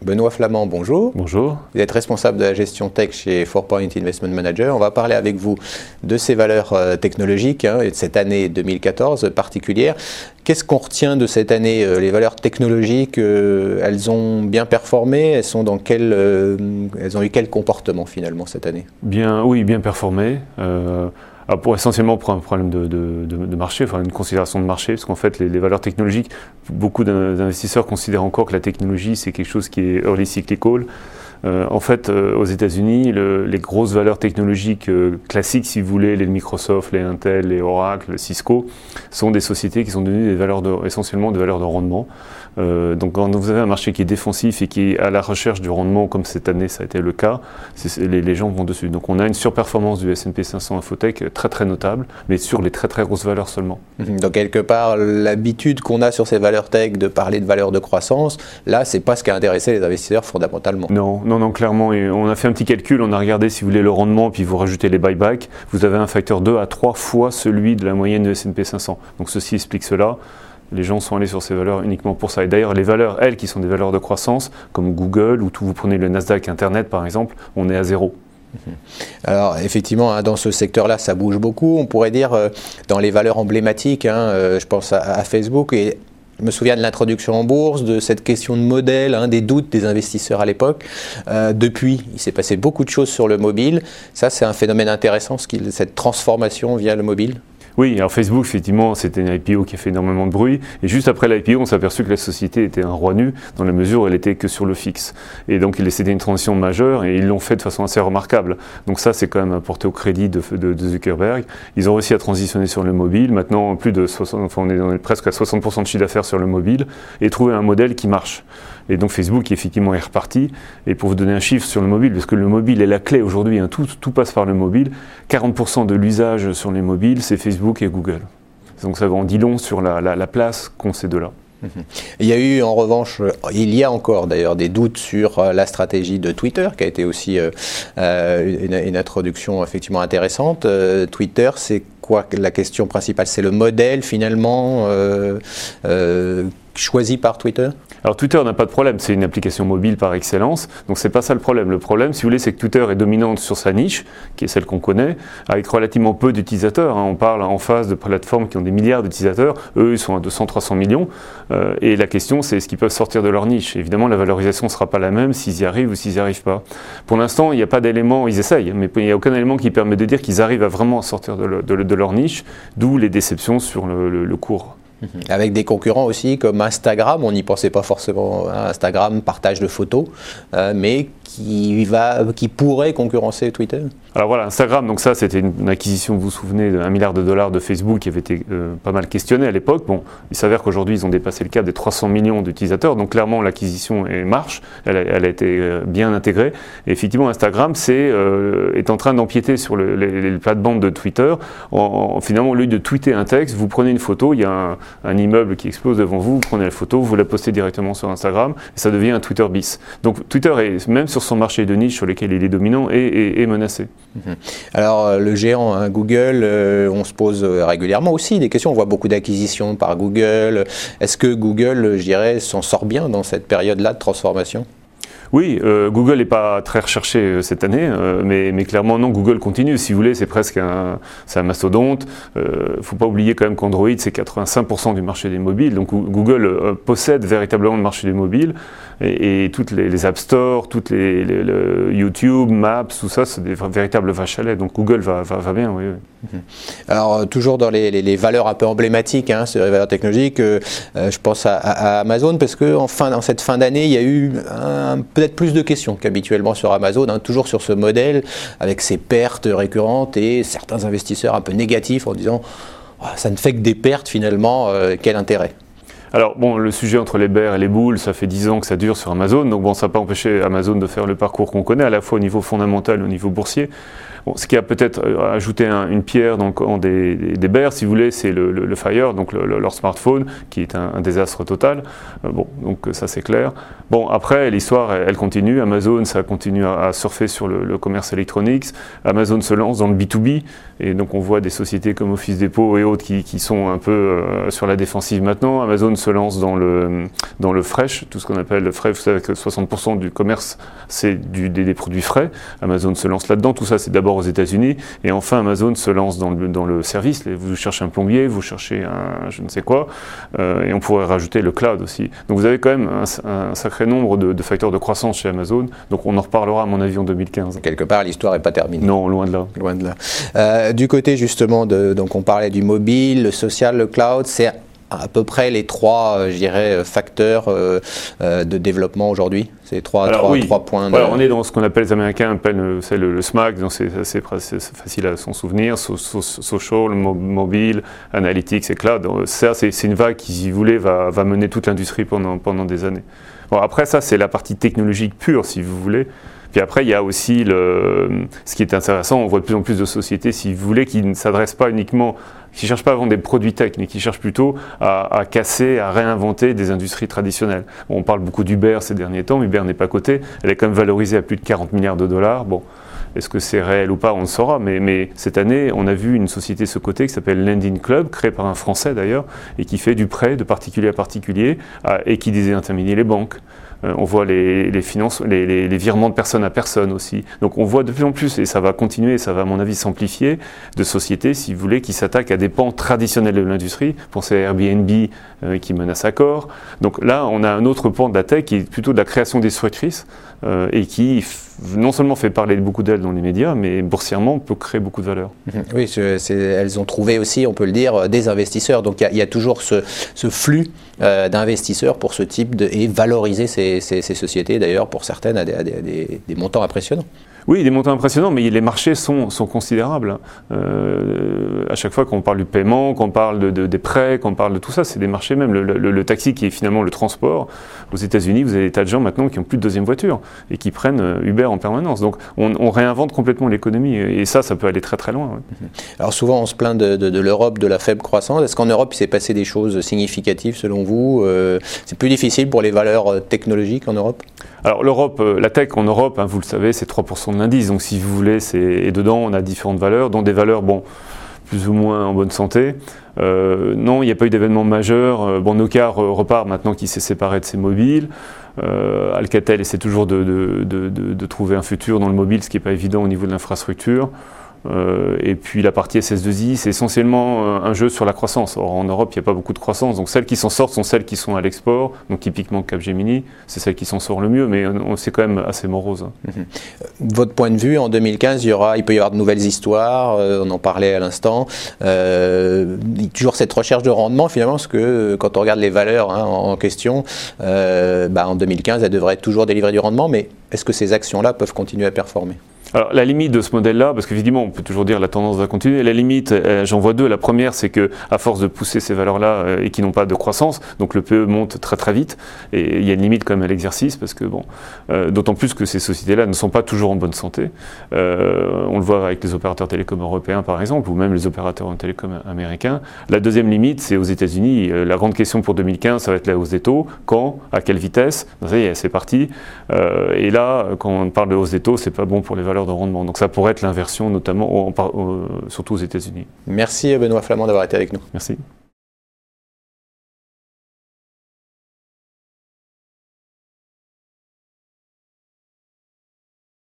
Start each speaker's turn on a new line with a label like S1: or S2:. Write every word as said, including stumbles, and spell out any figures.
S1: Benoît Flamand, bonjour.
S2: Bonjour.
S1: Vous êtes responsable de la gestion tech chez Four Point Investment Manager. On va parler avec vous de ces valeurs euh, technologiques hein, et de cette année deux mille quatorze particulière. Qu'est-ce qu'on retient de cette année? Les valeurs technologiques, euh, elles ont bien performé? Elles sont dans quel, euh, elles ont eu quel comportement finalement cette année?
S2: Bien, oui, bien performé. Euh, pour, essentiellement pour un problème de, de, de, de marché, enfin une considération de marché, parce qu'en fait les, les valeurs technologiques, beaucoup d'investisseurs considèrent encore que la technologie c'est quelque chose qui est early cyclical. Euh, en fait, euh, aux États-Unis, le, les grosses valeurs technologiques euh, classiques, si vous voulez, les Microsoft, les Intel, les Oracle, les Cisco, sont des sociétés qui sont devenues des valeurs de, essentiellement des valeurs de rendement. Euh, donc, quand vous avez un marché qui est défensif et qui est à la recherche du rendement, comme cette année ça a été le cas, c'est, les, les gens vont dessus. Donc, on a une surperformance du S and P cinq cents Infotech très très notable, mais sur les très très grosses valeurs seulement.
S1: Donc, quelque part, l'habitude qu'on a sur ces valeurs tech de parler de valeurs de croissance, là, c'est pas ce qui a intéressé les investisseurs fondamentalement.
S2: Non. Non, non, clairement, et on a fait un petit calcul, on a regardé si vous voulez le rendement, puis vous rajoutez les buybacks, vous avez un facteur deux à trois fois celui de la moyenne de S and P cinq cents. Donc ceci explique cela. Les gens sont allés sur ces valeurs uniquement pour ça. Et d'ailleurs, les valeurs, elles, qui sont des valeurs de croissance, comme Google, ou tout, vous prenez le Nasdaq Internet par exemple, on est à zéro.
S1: Alors effectivement, hein, dans ce secteur-là, ça bouge beaucoup. On pourrait dire, euh, dans les valeurs emblématiques, hein, euh, je pense à, à Facebook, et je me souviens de l'introduction en bourse, de cette question de modèle, hein, des doutes des investisseurs à l'époque. Euh, depuis, il s'est passé beaucoup de choses sur le mobile. Ça, c'est un phénomène intéressant, ce qu'il, cette transformation via le mobile.
S2: Oui, alors Facebook, effectivement, c'était une I P O qui a fait énormément de bruit. Et juste après l'I P O, on s'est aperçu que la société était un roi nu, dans la mesure où elle était que sur le fixe. Et donc, c'était une transition majeure et ils l'ont fait de façon assez remarquable. Donc ça, c'est quand même porté au crédit de, de, de Zuckerberg. Ils ont réussi à transitionner sur le mobile. Maintenant, plus de soixante, enfin, on est, on est presque à soixante pour cent de chiffre d'affaires sur le mobile et trouver un modèle qui marche. Et donc Facebook, effectivement, est reparti. Et pour vous donner un chiffre sur le mobile, parce que le mobile est la clé aujourd'hui, hein, tout, tout passe par le mobile, quarante pour cent de l'usage sur les mobiles, c'est Facebook et Google. Donc ça en dit long sur la, la, la place qu'ont ces deux-là.
S1: Il y a eu en revanche, il y a encore d'ailleurs des doutes sur la stratégie de Twitter, qui a été aussi euh, une, une introduction effectivement intéressante. Euh, Twitter, c'est quoi la question principale? C'est le modèle finalement euh, euh, choisi par Twitter?
S2: Alors Twitter n'a pas de problème, c'est une application mobile par excellence, donc c'est pas ça le problème. Le problème, si vous voulez, c'est que Twitter est dominante sur sa niche, qui est celle qu'on connaît, avec relativement peu d'utilisateurs. Hein. On parle en face de plateformes qui ont des milliards d'utilisateurs, eux ils sont à deux cents à trois cents millions, euh, et la question c'est est-ce qu'ils peuvent sortir de leur niche. Évidemment, la valorisation ne sera pas la même s'ils y arrivent ou s'ils n'y arrivent pas. Pour l'instant, il n'y a pas d'élément, ils essayent, mais il n'y a aucun élément qui permet de dire qu'ils arrivent à vraiment sortir de, le, de, de leur niche, d'où les déceptions sur le, le, le cours.
S1: Avec des concurrents aussi comme Instagram, on n'y pensait pas forcément. Instagram, partage de photos, euh, mais qui, va, qui pourrait concurrencer Twitter.
S2: Alors voilà, Instagram, donc ça c'était une, une acquisition, vous vous souvenez, d'un milliard de dollars de Facebook qui avait été euh, pas mal questionnée à l'époque. Bon, il s'avère qu'aujourd'hui ils ont dépassé le cap des trois cents millions d'utilisateurs, donc clairement l'acquisition elle marche, elle a, elle a été euh, bien intégrée. Et effectivement, Instagram c'est, euh, est en train d'empiéter sur le, les, les plates-bandes de Twitter. En, en, finalement, au lieu de tweeter un texte, vous prenez une photo, il y a un, un immeuble qui explose devant vous, vous prenez la photo, vous la postez directement sur Instagram, et ça devient un Twitter bis. Donc Twitter est, même sur son marché de niche sur lequel il est dominant, est, est, est menacé.
S1: Alors le géant hein, Google, euh, on se pose régulièrement aussi des questions, on voit beaucoup d'acquisitions par Google. Est-ce que Google, je dirais, s'en sort bien dans cette période-là de transformation ?
S2: Oui, euh, Google n'est pas très recherché euh, cette année, euh, mais, mais clairement non, Google continue. Si vous voulez, c'est presque un, c'est un mastodonte. Il euh, ne faut pas oublier quand même qu'Android, c'est quatre-vingt-cinq pour cent du marché des mobiles. Donc Google euh, possède véritablement le marché des mobiles. Et, et toutes les, les App Store, toutes les, les, les YouTube, Maps, tout ça, c'est des véritables vaches à lait. Donc Google va, va, va bien, oui. oui.
S1: Alors toujours dans les, les, les valeurs un peu emblématiques, hein, sur les valeurs technologiques, euh, je pense à, à Amazon, parce que en, fin, en cette fin d'année, il y a eu un, peut-être plus de questions qu'habituellement sur Amazon, hein, toujours sur ce modèle, avec ses pertes récurrentes et certains investisseurs un peu négatifs en disant oh, ça ne fait que des pertes finalement, euh, quel intérêt ?
S2: Alors bon, le sujet entre les bears et les bulls, ça fait dix ans que ça dure sur Amazon, donc bon, ça n'a pas empêché Amazon de faire le parcours qu'on connaît, à la fois au niveau fondamental et au niveau boursier. Bon, ce qui a peut-être ajouté un, une pierre dans le camp des, des, des bears, si vous voulez, c'est le, le, le Fire, donc le, le, leur smartphone, qui est un, un désastre total. Euh, bon, donc ça c'est clair. Bon, après, l'histoire, elle, elle continue. Amazon, ça continue à, à surfer sur le, le commerce électronique. Amazon se lance dans le B deux B, et donc on voit des sociétés comme Office Depot et autres qui, qui sont un peu euh, sur la défensive maintenant. Amazon se lance dans le, dans le fresh, tout ce qu'on appelle le fresh. Vous savez que soixante pour cent du commerce, c'est du, des, des produits frais. Amazon se lance là-dedans. Tout ça, c'est d'abord aux États-Unis. Et enfin, Amazon se lance dans le, dans le service. Vous cherchez un plombier, vous cherchez un je ne sais quoi. Euh, et on pourrait rajouter le cloud aussi. Donc vous avez quand même un, un sacré nombre de, de facteurs de croissance chez Amazon. Donc on en reparlera, à mon avis, en deux mille quinze.
S1: Quelque part, l'histoire n'est pas terminée.
S2: Non, loin de là.
S1: Loin de là. Euh, du côté, justement, de, donc on parlait du mobile, le social, le cloud, c'est à peu près les trois, euh, je dirais, facteurs euh, euh, de développement aujourd'hui. C'est trois,
S2: Alors,
S1: trois,
S2: oui.
S1: trois points. De...
S2: Voilà, on est dans ce qu'on appelle, les Américains appellent le, le, le SMAC, donc c'est assez facile à s'en souvenir, so, so, social, mo, mobile, analytics et cloud. Donc, ça, c'est une vague qui, si vous voulez, va, va mener toute l'industrie pendant, pendant des années. Bon, après, ça, c'est la partie technologique pure, si vous voulez. Puis après, il y a aussi le, ce qui est intéressant, on voit de plus en plus de sociétés, si vous voulez, qui ne s'adressent pas uniquement, qui ne cherchent pas à vendre des produits tech, mais qui cherchent plutôt à, à casser, à réinventer des industries traditionnelles. Bon, on parle beaucoup d'Uber ces derniers temps, Uber n'est pas coté, elle est quand même valorisée à plus de quarante milliards de dollars. Bon, est-ce que c'est réel ou pas, on le saura, mais, mais cette année, on a vu une société se coter qui s'appelle Lending Club, créée par un Français d'ailleurs, et qui fait du prêt de particulier à particulier, à, et qui désintermédie les banques. Euh, on voit les, les, finances, les, les, les virements de personne à personne aussi. Donc on voit de plus en plus, et ça va continuer, ça va à mon avis s'amplifier, de sociétés, si vous voulez, qui s'attaquent à des pans traditionnels de l'industrie. Pensez à Airbnb euh, qui menace Accor. Donc là, on a un autre pan de la tech qui est plutôt de la création destructrice euh, et qui non seulement fait parler beaucoup d'elles dans les médias, mais boursièrement peut créer beaucoup de valeur.
S1: Oui, elles ont trouvé aussi, on peut le dire, des investisseurs. Donc il y, y a toujours ce, ce flux euh, d'investisseurs pour ce type de... et valoriser ces, ces, ces sociétés, d'ailleurs, pour certaines, à des, à des, des montants impressionnants.
S2: Oui, des montants impressionnants, mais les marchés sont, sont considérables. Euh, à chaque fois qu'on parle du paiement, qu'on parle de, de, des prêts, qu'on parle de tout ça, c'est des marchés même. Le, le, le taxi qui est finalement le transport, aux États-Unis, vous avez des tas de gens maintenant qui n'ont plus de deuxième voiture et qui prennent Uber en permanence. Donc on, on réinvente complètement l'économie et ça, ça peut aller très très loin. Ouais.
S1: Alors souvent on se plaint de, de, de l'Europe, de la faible croissance. Est-ce qu'en Europe il s'est passé des choses significatives selon vous? euh, C'est plus difficile pour les valeurs technologiques en Europe?
S2: Alors l'Europe, la tech en Europe, hein, vous le savez, c'est trois pour cent de l'indice. Donc si vous voulez, et dedans on a différentes valeurs, dont des valeurs, bon, plus ou moins en bonne santé. Euh, non, il n'y a pas eu d'événement majeur. Bon, Nokia repart maintenant qu'il s'est séparé de ses mobiles. Euh, Alcatel essaie toujours de, de, de, de, de trouver un futur dans le mobile, ce qui n'est pas évident au niveau de l'infrastructure. Euh, et puis la partie S S deux I, c'est essentiellement un jeu sur la croissance. Or en Europe, il n'y a pas beaucoup de croissance, donc celles qui s'en sortent sont celles qui sont à l'export. Donc typiquement Capgemini, c'est celle qui s'en sort le mieux, mais c'est quand même assez morose.
S1: Mm-hmm. Votre point de vue, en deux mille quinze, il, y aura, il peut y avoir de nouvelles histoires, euh, on en parlait à l'instant. Euh, toujours cette recherche de rendement finalement, parce que quand on regarde les valeurs hein, en, en question, euh, bah, en deux mille quinze, elles devraient toujours délivrer du rendement, mais est-ce que ces actions-là peuvent continuer à performer ?
S2: Alors la limite de ce modèle-là, parce qu'évidemment on peut toujours dire la tendance va continuer, la limite, euh, j'en vois deux. La première, c'est que à force de pousser ces valeurs-là euh, et qui n'ont pas de croissance, donc le P E monte très très vite et il y a une limite quand même à l'exercice parce que bon, euh, d'autant plus que ces sociétés-là ne sont pas toujours en bonne santé. Euh, on le voit avec les opérateurs télécoms européens par exemple ou même les opérateurs en télécom américains. La deuxième limite, c'est aux États-Unis. Euh, la grande question pour deux mille quinze, ça va être la hausse des taux. Quand, à quelle vitesse? Ça y est, c'est parti. Euh, et là, quand on parle de hausse des taux, c'est pas bon pour les valeurs de rendement. Donc ça pourrait être l'inversion, notamment, au, au, surtout aux États-Unis.
S1: Merci Benoît Flamand d'avoir été avec nous.
S2: Merci.